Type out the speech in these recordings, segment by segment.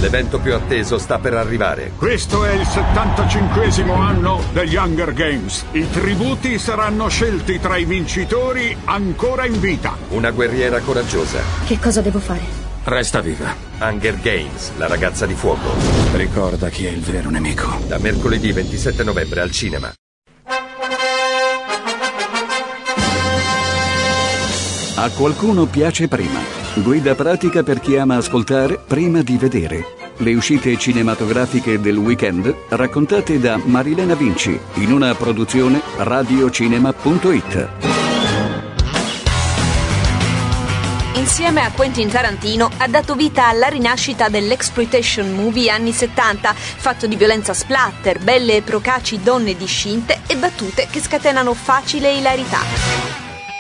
L'evento più atteso sta per arrivare. Questo è il 75esimo anno degli Hunger Games. I tributi saranno scelti tra i vincitori ancora in vita. Una guerriera coraggiosa. Che cosa devo fare? Resta viva. Hunger Games, la ragazza di fuoco. Ricorda chi è il vero nemico. Da mercoledì 27 novembre al cinema. A qualcuno piace prima. Guida pratica per chi ama ascoltare prima di vedere. Le uscite cinematografiche del weekend raccontate da Marilena Vinci in una produzione radiocinema.it. Insieme a Quentin Tarantino ha dato vita alla rinascita dell'exploitation movie anni 70, fatto di violenza splatter, belle e procaci donne discinte e battute che scatenano facile ilarità.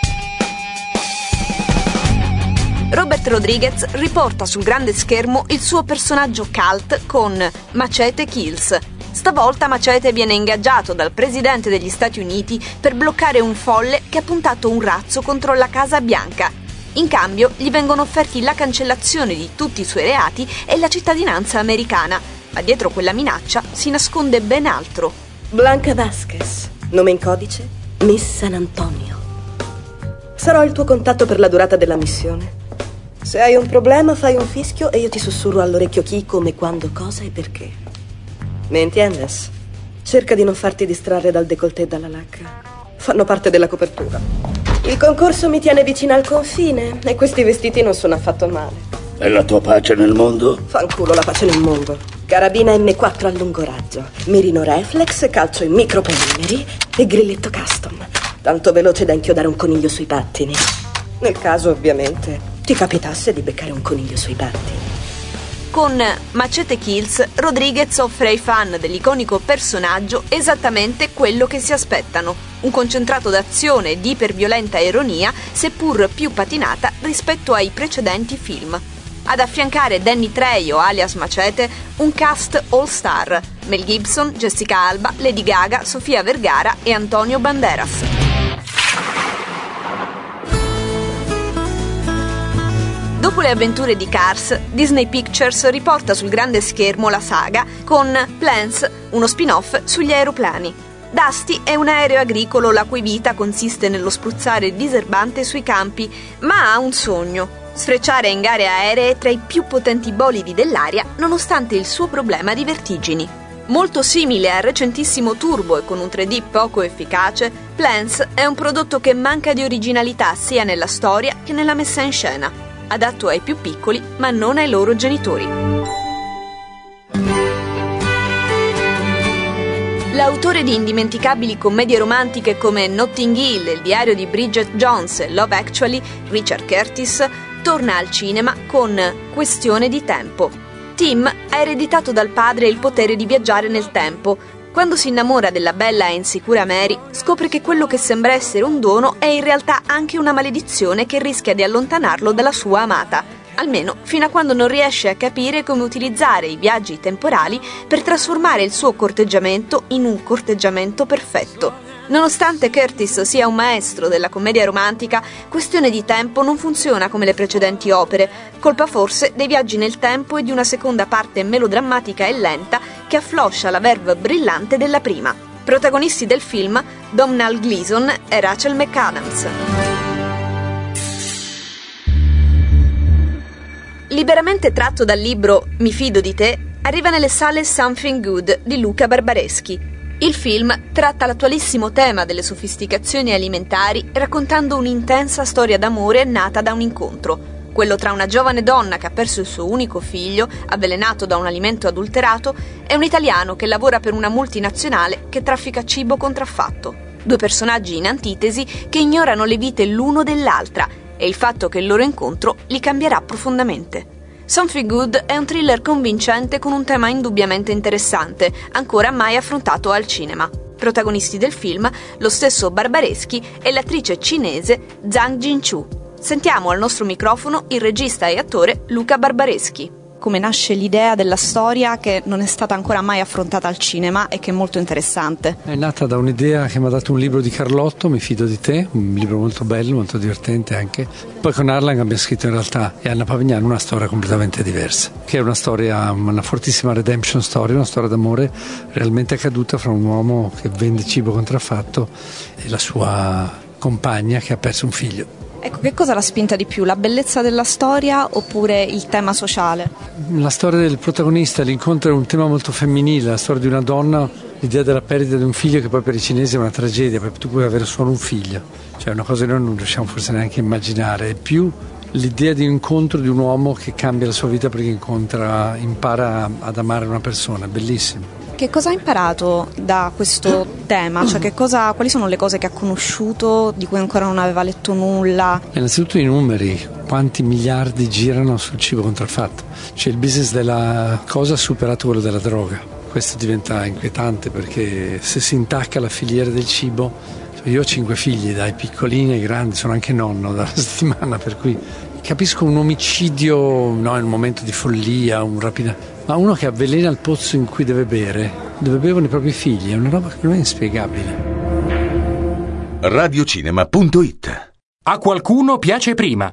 Robert Rodriguez riporta sul grande schermo il suo personaggio cult con Machete Kills. Stavolta Machete viene ingaggiato dal presidente degli Stati Uniti per bloccare un folle che ha puntato un razzo contro la Casa Bianca. In cambio gli vengono offerti la cancellazione di tutti i suoi reati e la cittadinanza americana, ma dietro quella minaccia si nasconde ben altro. Blanca Vasquez, nome in codice Miss San Antonio. Sarò il tuo contatto per la durata della missione. Se hai un problema fai un fischio e io ti sussurro all'orecchio chi, come, quando, cosa e perché. ¿Me entiendes? Cerca di non farti distrarre dal décolleté e dalla lacca. Fanno parte della copertura. Il concorso mi tiene vicina al confine e questi vestiti non sono affatto male. E la tua pace nel mondo? Fanculo la pace nel mondo. Carabina M4 a lungo raggio, mirino reflex, calcio in micropolimeri e grilletto custom. Tanto veloce da inchiodare un coniglio sui pattini. Nel caso, ovviamente, ti capitasse di beccare un coniglio sui pattini. Con Machete Kills, Rodriguez offre ai fan dell'iconico personaggio esattamente quello che si aspettano: un concentrato d'azione di iperviolenta ironia, seppur più patinata rispetto ai precedenti film. Ad affiancare Danny Trejo, alias Machete, un cast all-star: Mel Gibson, Jessica Alba, Lady Gaga, Sofia Vergara e Antonio Banderas. Dopo le avventure di Cars, Disney Pictures riporta sul grande schermo la saga con Planes, uno spin-off sugli aeroplani. Dusty è un aereo agricolo la cui vita consiste nello spruzzare diserbante sui campi, ma ha un sogno: sfrecciare in gare aeree tra i più potenti bolidi dell'aria nonostante il suo problema di vertigini. Molto simile al recentissimo Turbo e con un 3D poco efficace, Planes è un prodotto che manca di originalità sia nella storia che nella messa in scena. Adatto ai più piccoli, ma non ai loro genitori. L'autore di indimenticabili commedie romantiche come Notting Hill, Il diario di Bridget Jones e Love Actually, Richard Curtis, torna al cinema con Questione di tempo. Tim ha ereditato dal padre il potere di viaggiare nel tempo. Quando si innamora della bella e insicura Mary, scopre che quello che sembra essere un dono è in realtà anche una maledizione che rischia di allontanarlo dalla sua amata, almeno fino a quando non riesce a capire come utilizzare i viaggi temporali per trasformare il suo corteggiamento in un corteggiamento perfetto. Nonostante Curtis sia un maestro della commedia romantica, Questione di tempo non funziona come le precedenti opere, colpa forse dei viaggi nel tempo e di una seconda parte melodrammatica e lenta che affloscia la verve brillante della prima. Protagonisti del film: Domhnall Gleeson e Rachel McAdams. Liberamente tratto dal libro Mi fido di te, arriva nelle sale Something Good di Luca Barbareschi. Il film tratta l'attualissimo tema delle sofisticazioni alimentari raccontando un'intensa storia d'amore nata da un incontro, quello tra una giovane donna che ha perso il suo unico figlio, avvelenato da un alimento adulterato, e un italiano che lavora per una multinazionale che traffica cibo contraffatto. Due personaggi in antitesi che ignorano le vite l'uno dell'altra e il fatto che il loro incontro li cambierà profondamente. Something Good è un thriller convincente con un tema indubbiamente interessante, ancora mai affrontato al cinema. Protagonisti del film, lo stesso Barbareschi e l'attrice cinese Zhang Jinchu. Sentiamo al nostro microfono il regista e attore Luca Barbareschi. come nasce l'idea della storia che non è stata ancora mai affrontata al cinema e che è molto interessante. È nata da un'idea che mi ha dato un libro di Carlotto, Mi fido di te, un libro molto bello, molto divertente anche. Poi con Harlan abbiamo scritto in realtà, e Anna Pavignano, una storia completamente diversa, che è una storia, una fortissima redemption story, una storia d'amore realmente accaduta fra un uomo che vende cibo contraffatto e la sua compagna che ha perso un figlio. Ecco, che cosa l'ha spinta di più, la bellezza della storia oppure il tema sociale? La storia del protagonista, l'incontro è un tema molto femminile, la storia di una donna, l'idea della perdita di un figlio che poi per i cinesi è una tragedia, perché tu puoi avere solo un figlio, cioè una cosa che noi non riusciamo forse neanche a immaginare, è più l'idea di un incontro di un uomo che cambia la sua vita perché impara ad amare una persona, bellissimo. Che cosa ha imparato da questo tema? Cioè quali sono le cose che ha conosciuto, di cui ancora non aveva letto nulla? Innanzitutto i numeri, quanti miliardi girano sul cibo contraffatto. Cioè il business della cosa ha superato quello della droga. Questo diventa inquietante perché se si intacca la filiera del cibo, io ho 5 figli, dai piccolini ai grandi, sono anche nonno da una settimana, per cui capisco un omicidio, no, in un momento di follia, ma uno che avvelena il pozzo in cui deve bere, dove bevono i propri figli, è una roba che non è inspiegabile. Radiocinema.it. A qualcuno piace prima.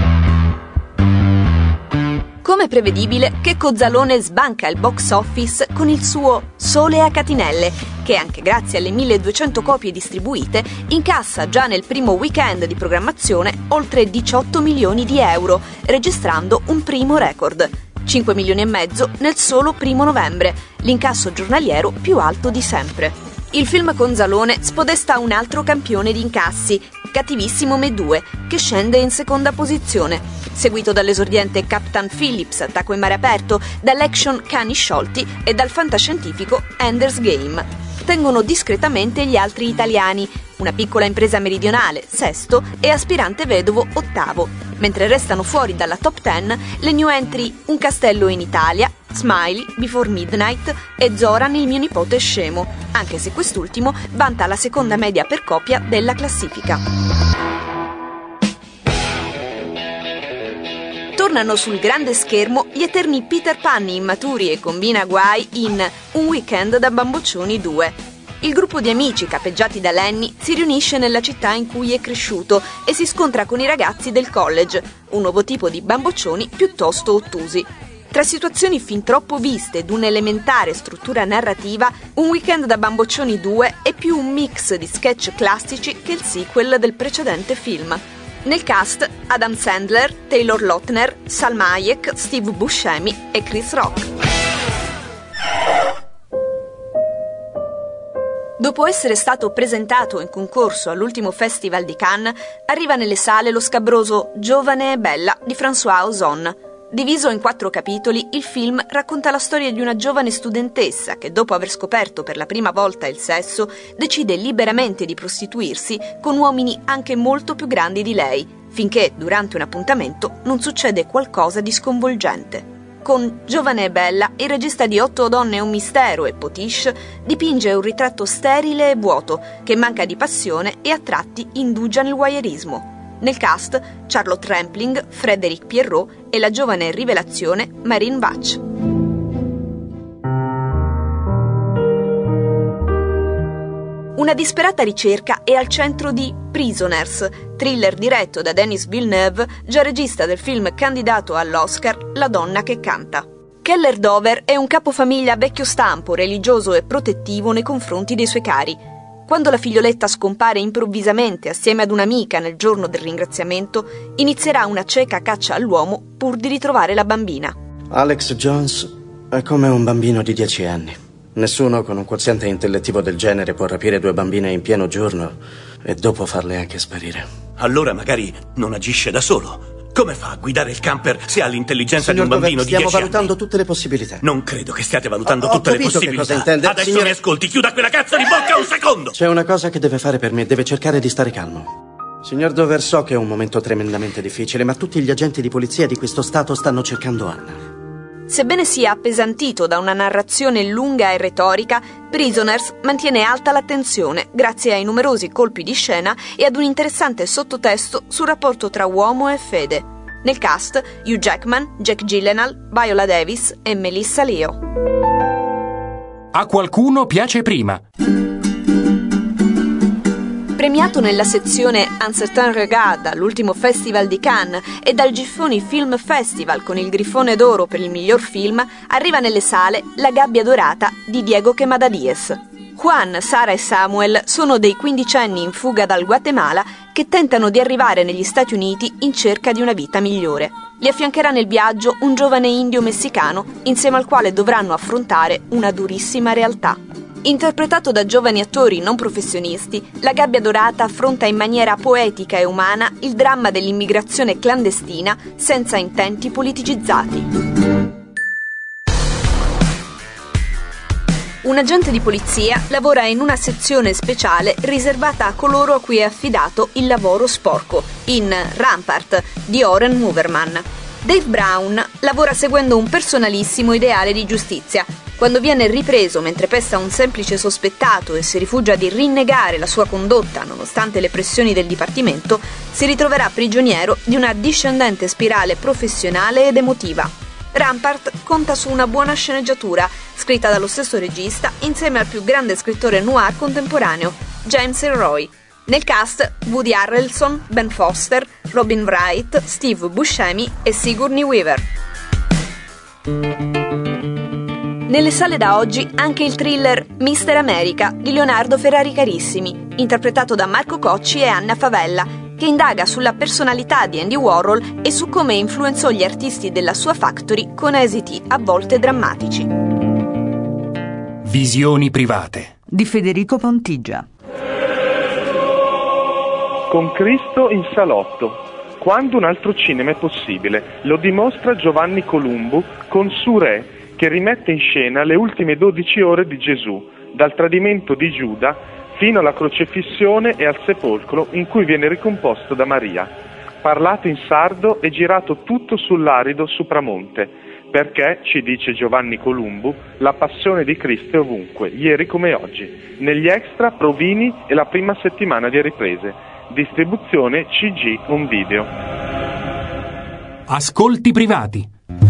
Come prevedibile, Checco Zalone sbanca il box office con il suo Sole a catinelle, che anche grazie alle 1200 copie distribuite incassa già nel primo weekend di programmazione oltre 18 milioni di euro, registrando un primo record. 5 milioni e mezzo nel solo 1 novembre, l'incasso giornaliero più alto di sempre. Il film con Zalone spodesta un altro campione di incassi, Cattivissimo Me 2, che scende in seconda posizione, seguito dall'esordiente Captain Phillips, Attacco in mare aperto, dall'action Cani sciolti e dal fantascientifico Ender's Game. Tengono discretamente gli altri italiani, Una piccola impresa meridionale, sesto, e Aspirante vedovo, ottavo, mentre restano fuori dalla top 10 le new entry Un castello in Italia, Smiley, Before Midnight e Zoran il mio nipote scemo, anche se quest'ultimo vanta la seconda media per copia della classifica. Tornano sul grande schermo gli eterni Peter Pan immaturi e combina guai in Un weekend da bamboccioni 2. Il gruppo di amici capeggiati da Lenny si riunisce nella città in cui è cresciuto e si scontra con i ragazzi del college, un nuovo tipo di bamboccioni piuttosto ottusi. Tra situazioni fin troppo viste ed un'elementare struttura narrativa, Un weekend da bamboccioni 2 è più un mix di sketch classici che il sequel del precedente film. Nel cast Adam Sandler, Taylor Lautner, Salma Hayek, Steve Buscemi e Chris Rock. Dopo essere stato presentato in concorso all'ultimo Festival di Cannes, arriva nelle sale lo scabroso Giovane e bella di François Ozon. Diviso in 4 capitoli, il film racconta la storia di una giovane studentessa che, dopo aver scoperto per la prima volta il sesso, decide liberamente di prostituirsi con uomini anche molto più grandi di lei, finché, durante un appuntamento, non succede qualcosa di sconvolgente. Con Giovane e bella, il regista di 8 donne e un mistero e Potiche dipinge un ritratto sterile e vuoto, che manca di passione e a tratti indugia nel voyeurismo. Nel cast, Charlotte Rampling, Frédéric Pierrot e la giovane rivelazione Marine Bach. Una disperata ricerca è al centro di Prisoners, thriller diretto da Denis Villeneuve, già regista del film candidato all'Oscar La donna che canta. Keller Dover è un capofamiglia vecchio stampo, religioso e protettivo nei confronti dei suoi cari. Quando la figlioletta scompare improvvisamente assieme ad un'amica nel giorno del ringraziamento, inizierà una cieca caccia all'uomo pur di ritrovare la bambina. Alex Jones è come un bambino di 10 anni. Nessuno con un quoziente intellettivo del genere può rapire 2 bambine in pieno giorno e dopo farle anche sparire. Allora magari non agisce da solo. Come fa a guidare il camper se ha l'intelligenza di un bambino di 10 anni? Stiamo valutando tutte le possibilità. Non credo che stiate valutando tutte le possibilità. Che cosa intende. Adesso signore... mi ascolti, chiuda quella cazzo di bocca un secondo! C'è una cosa che deve fare per me, deve cercare di stare calmo. Signor Dover, so che è un momento tremendamente difficile, ma tutti gli agenti di polizia di questo stato stanno cercando Anna. Sebbene sia appesantito da una narrazione lunga e retorica, Prisoners mantiene alta l'attenzione grazie ai numerosi colpi di scena e ad un interessante sottotesto sul rapporto tra uomo e fede. Nel cast Hugh Jackman, Jake Gyllenhaal, Viola Davis e Melissa Leo. A qualcuno piace prima. Premiato nella sezione Un certain regard all'ultimo Festival di Cannes e dal Giffoni Film Festival con il Grifone d'Oro per il miglior film, arriva nelle sale La gabbia dorata di Diego Quemada Diez. Juan, Sara e Samuel sono dei quindicenni in fuga dal Guatemala che tentano di arrivare negli Stati Uniti in cerca di una vita migliore. Li affiancherà nel viaggio un giovane indio messicano insieme al quale dovranno affrontare una durissima realtà. Interpretato da giovani attori non professionisti, La gabbia dorata affronta in maniera poetica e umana il dramma dell'immigrazione clandestina senza intenti politicizzati. Un agente di polizia lavora in una sezione speciale riservata a coloro a cui è affidato il lavoro sporco, in Rampart di Oren Moverman. Dave Brown lavora seguendo un personalissimo ideale di giustizia. Quando viene ripreso mentre pesta un semplice sospettato e si rifugia di rinnegare la sua condotta nonostante le pressioni del dipartimento, si ritroverà prigioniero di una discendente spirale professionale ed emotiva. Rampart conta su una buona sceneggiatura, scritta dallo stesso regista insieme al più grande scrittore noir contemporaneo, James Ellroy. Nel cast Woody Harrelson, Ben Foster, Robin Wright, Steve Buscemi e Sigourney Weaver. Nelle sale da oggi anche il thriller Mister America di Leonardo Ferrari Carissimi, interpretato da Marco Cocci e Anna Favella, che indaga sulla personalità di Andy Warhol e su come influenzò gli artisti della sua factory con esiti a volte drammatici. Visioni private di Federico Pontigia. Con Cristo in salotto. Quando un altro cinema è possibile, lo dimostra Giovanni Columbu con Su Re, che rimette in scena le ultime 12 ore di Gesù, dal tradimento di Giuda fino alla crocefissione e al sepolcro in cui viene ricomposto da Maria. Parlato in sardo e girato tutto sull'arido Supramonte, perché, ci dice Giovanni Columbu, la passione di Cristo è ovunque, ieri come oggi, negli extra, provini e la prima settimana di riprese. Distribuzione CG On Video. Ascolti privati.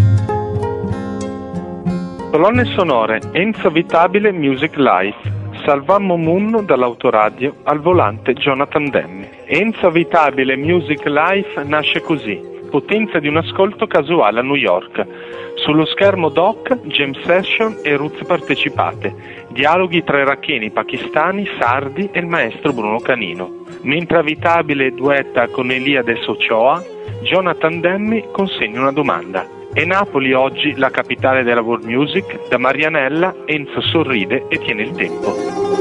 Colonne sonore Enzo Vitabile Music Life. Salvammo Munno dall'autoradio, al volante Jonathan Demme. Enzo Vitabile Music Life nasce così: potenza di un ascolto casuale a New York. Sullo schermo doc, jam session e roots partecipate. Dialoghi tra iracheni, pakistani, sardi e il maestro Bruno Canino. Mentre Avitabile duetta con Eliade Ochoa, Jonathan Demme consegna una domanda. È Napoli oggi la capitale della world music? Da Marianella Enzo sorride e tiene il tempo.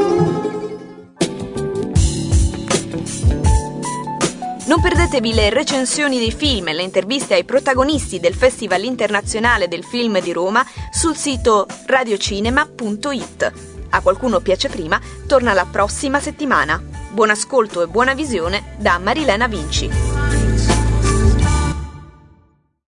Non perdetevi le recensioni dei film e le interviste ai protagonisti del Festival Internazionale del Film di Roma sul sito radiocinema.it. A qualcuno piace prima torna la prossima settimana. Buon ascolto e buona visione da Marilena Vinci.